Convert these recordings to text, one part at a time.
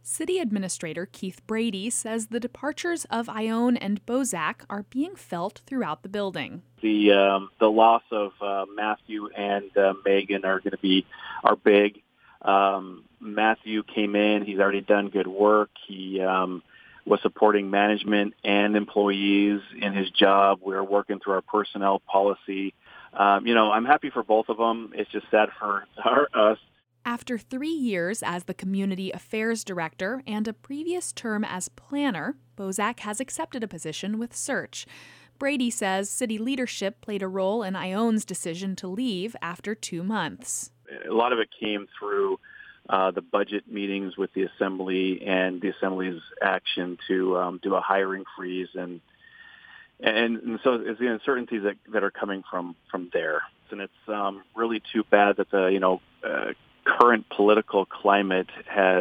City Administrator Keith Brady says the departures of Ione and Bozak are being felt throughout the building. The loss of Matthew and Megan are big. Matthew came in. He's already done good work. He was supporting management and employees in his job. We're working through our personnel policy. I'm happy for both of them. It's just sad for us. After 3 years as the Community Affairs Director and a previous term as planner, Bozak has accepted a position with Search. Brady says city leadership played a role in Ione's decision to leave after 2 months. A lot of it came through the budget meetings with the Assembly and the Assembly's action to do a hiring freeze. And so it's the uncertainties that are coming from there. And it's really too bad that the current political climate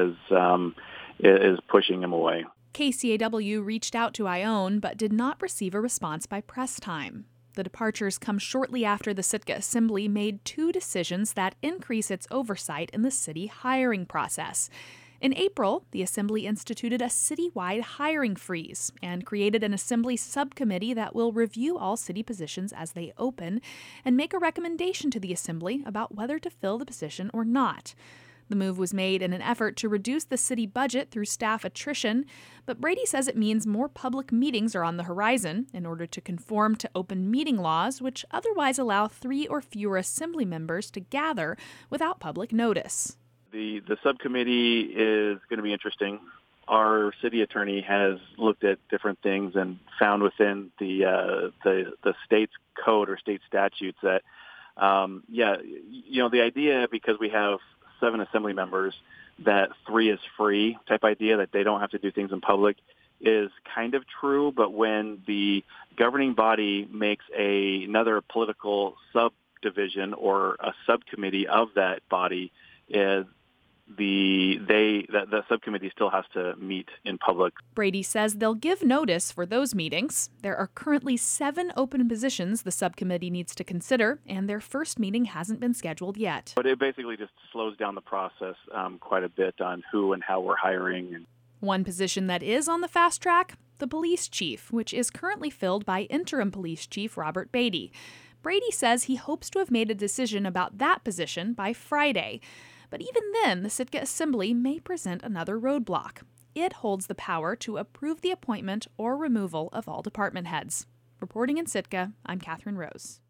is pushing him away. KCAW reached out to Ione but did not receive a response by press time. The departures come shortly after the Sitka Assembly made 2 decisions that increase its oversight in the city hiring process. In April, the Assembly instituted a citywide hiring freeze and created an Assembly subcommittee that will review all city positions as they open and make a recommendation to the Assembly about whether to fill the position or not. The move was made in an effort to reduce the city budget through staff attrition, but Brady says it means more public meetings are on the horizon in order to conform to open meeting laws, which otherwise allow 3 or fewer Assembly members to gather without public notice. The subcommittee is going to be interesting. Our city attorney has looked at different things and found within the state's code or state statutes that, the idea, because we have 7 Assembly members, that 3 is free type idea, that they don't have to do things in public, is kind of true. But when the governing body makes another political subdivision or a subcommittee of that body, the subcommittee still has to meet in public. Brady says they'll give notice for those meetings. There are currently 7 open positions the subcommittee needs to consider, and their first meeting hasn't been scheduled yet. But it basically just slows down the process quite a bit on who and how we're hiring. One position that is on the fast track, the police chief, which is currently filled by interim police chief Robert Beatty. Brady says he hopes to have made a decision about that position by Friday. But even then, the Sitka Assembly may present another roadblock. It holds the power to approve the appointment or removal of all department heads. Reporting in Sitka, I'm Catherine Rose.